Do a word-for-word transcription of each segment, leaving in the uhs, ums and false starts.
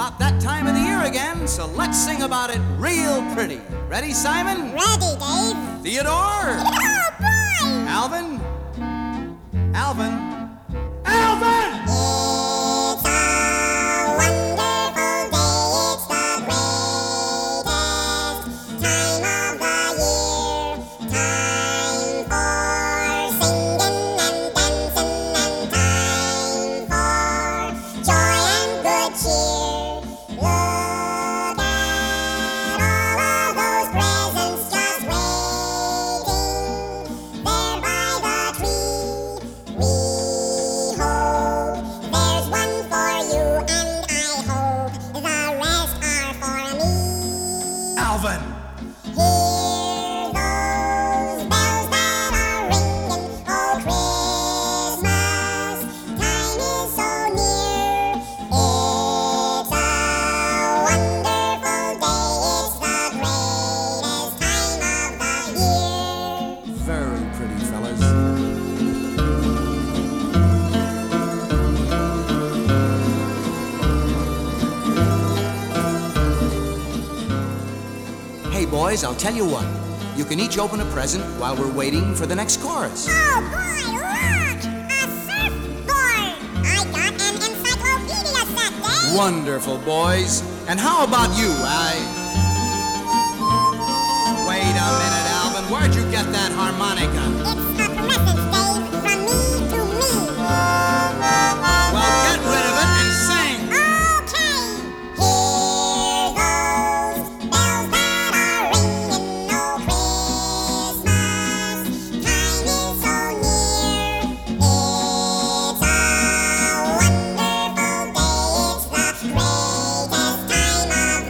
about that time of the year again, so let's sing about it real pretty. Ready, Simon? Ready, Dave. Theodore? Oh, boy! Alvin? Alvin? Alvin! It's a wonderful day. It's the greatest time of the year. Time for singing and dancing and time for joy and good cheer. Look at all of those presents just waiting there by the tree. We hope there's one for you, and I hope the rest are for me. Alvin! Hear those bells that are ringing, oh Christmas time is so near. It's a wonderful day, it's the greatest time of the year. Very pretty, fellas. Hey, boys, I'll tell you what. You can each open a present while we're waiting for the next chorus. Oh boy, look! A surfboard! I got an encyclopedia set, Dave! Wonderful, boys. And how about you, I... Wait a minute, Alvin. Where'd you get that harmonica? It's a present, Dave, from me to me. Well, get rid of it and sing. Okay! Hear those bells that are ringing, oh Christmas time is so near. It's a wonderful day, it's the greatest time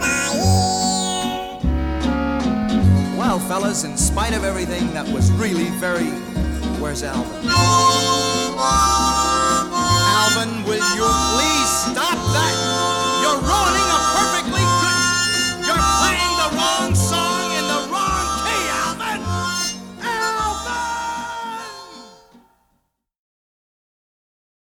of the year. Well, fellas, in spite of everything, that was really very... Where's Alvin?